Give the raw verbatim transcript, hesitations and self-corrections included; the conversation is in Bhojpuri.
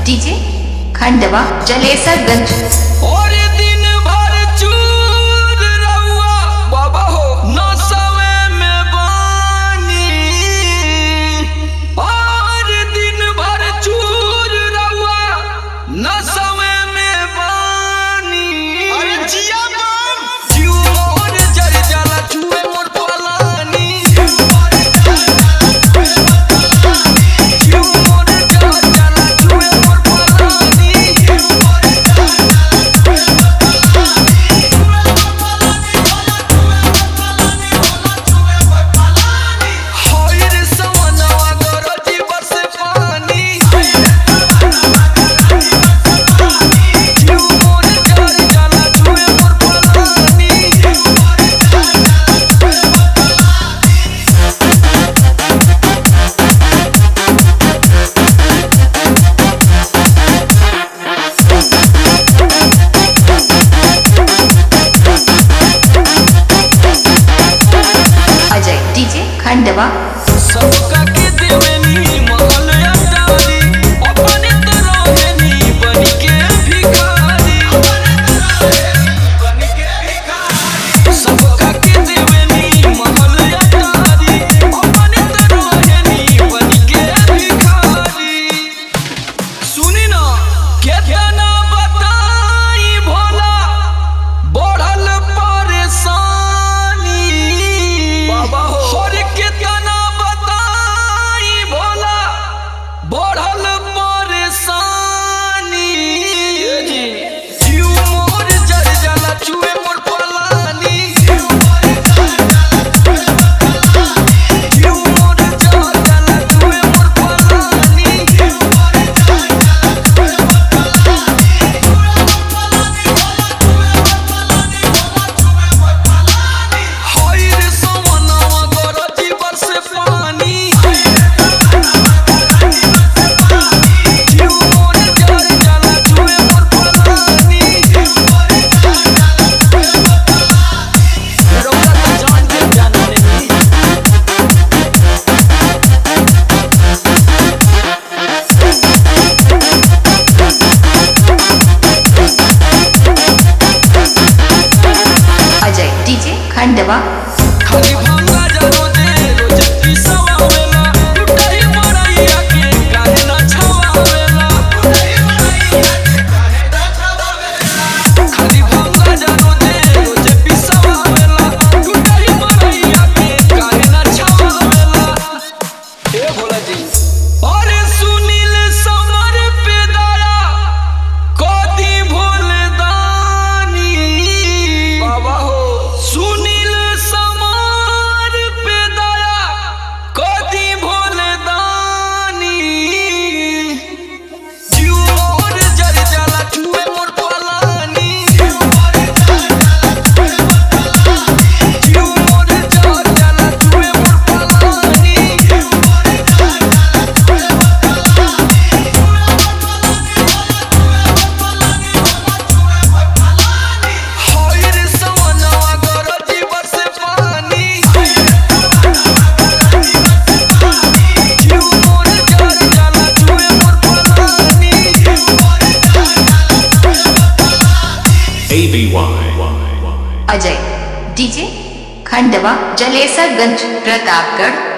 डीजे खंडवा जलेसरगंज। और दिन भर चूर रहुआ बाबा हो नसवे में बानी। और दिन भर चूर रहुआ नसवे में बानी। अरे जिया बम जीव मोर जर जाला छुए मोर पलानी। जीव मोर जर जाला छुए मोर पलानी। अजय डीजे खंडवा। सबका के देवनी महल अटारी अपने तरह नहीं बन के भिखारी। सबका के देवनी महल अटारी अपने तरह नहीं बन के भिखारी। सुनी ना केतना बताई भोला बढ़ल परेशानी। बाबा हो और केतना बताई भोला बढ़ल परेशानी। जीव मोर जर जाला छुए मोर पलानी। जीव मोर जर जाला छुए मोर पलानी। होइर समनवा गरजी बरसे पानी। जीव मोर जर जाला छुए मोर पलानी। रौला तो जान के जाना नहीं। अजय डीजे खंडवा। खाली भांगा जानो दे रोज पिसवा वेला। टूटई मरैया के काहे ना छवावेला। खाली भांगा जानो दे रोज पिसवा वेला। टूटई मरैया के काहे ना छवावेला। ए भोला जी अरे सुनील समर पे दया कदी भोले दानी। बाबा हो सुनील समर पे दया कदी भोले दानी। जीव मोर जर जाला छुए मोर पलानी। जीव मोर जर जाला छुए मोर पलानी। होइर समनवा गरजी बरसे पानी। जीव मोर जर जाला छुए मोर पलानी। A B Y. Ajay DJ Khandwa Jalesarganj Pratapgarh.